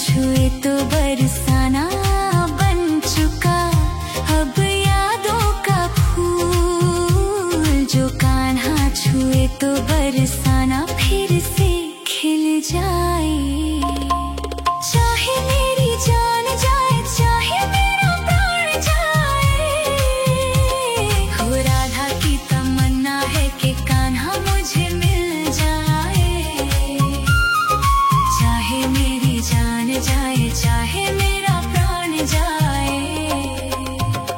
छुए तो बरसाना बन चुका अब यादों का फूल। जो कान्हा छुए तो बरसाना फिर से खिल जाए।